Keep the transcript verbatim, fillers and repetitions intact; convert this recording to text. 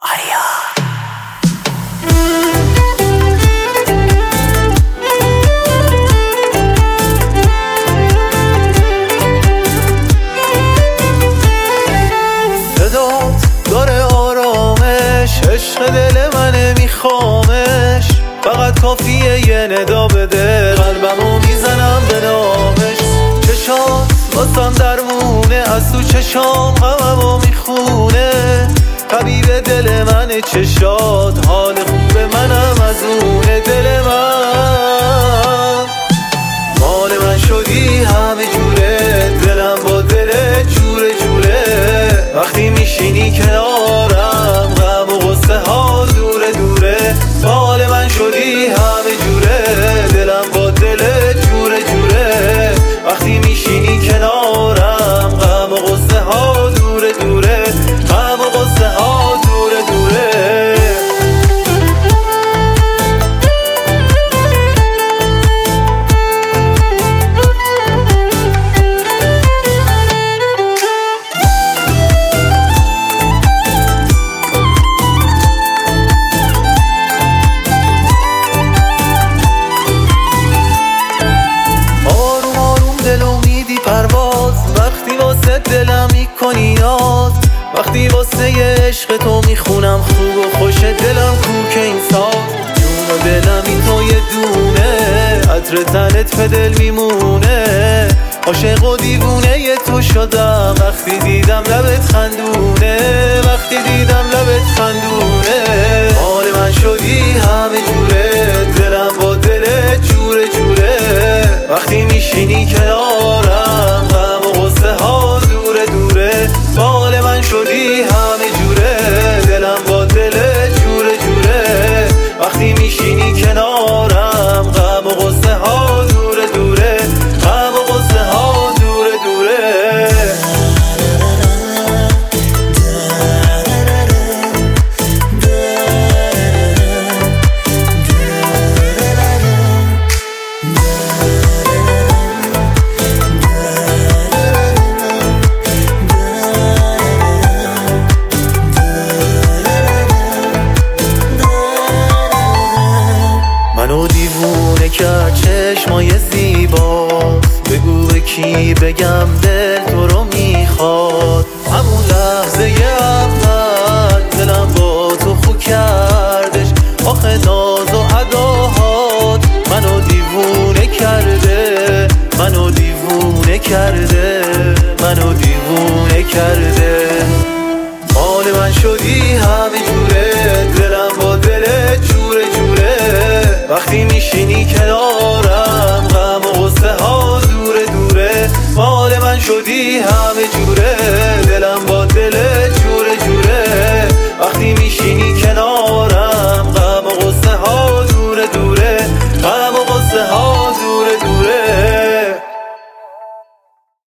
عشق دل منه میخوامش، فقط کافیه یه ندا بده، قلبمو میزنم به نامش. چشات واسم درمونه، از تو چشام غممو میخونه، طبیب دل منه چشات، حال خوب منم از اونه. دل من مال من شدی همه جوره، دلم با دل جوره جوره، وقتی میشینی کنارم غم و غصه ها دوره دوره. مال من شدی همه جوره، دلم با دل جوره جوره، وقتی میشینی کنارم غم و غصه ها دوره دوره، غم و غصه ها دوره دوره. وقتی واسه دلم میکنی یاد، وقتی واسه یه عشق تو میخونم خوب و خوش، دلم کو که این ساز، جون و دلم این تو یه دونه، عطر تنت به دل میمونه، عاشق و دیوونه ی تو شدم، وقتی دیدم لبت خندونه، وقتی دیدم لبت خندونه. حال من شدی همه جوره، دلم با دل جوره جوره، وقتی میشینی کنارم غم و غصه ها دوره دوره. حال من شدی همه جوره، دلم با دل جوره جوره، وقتی میشینی کنارم غم و غصه ها دوره دوره، غم و غصه ها دوره دوره. منو دیوونه کرد چشمای زیباست، بگو به کی بگم دل تو رو میخواد. همون لحظه اول دلم با تو خو کردش، آخه ناز و اداهات منو دیوونه کرده، منو دیوونه کرده، منو دیوونه کرده. حال من شدی همه جوره، دلم با دل جوره جوره، وقتی میشینی کنارم غم و غصه ها دوره دوره. حال من شدی همه جوره،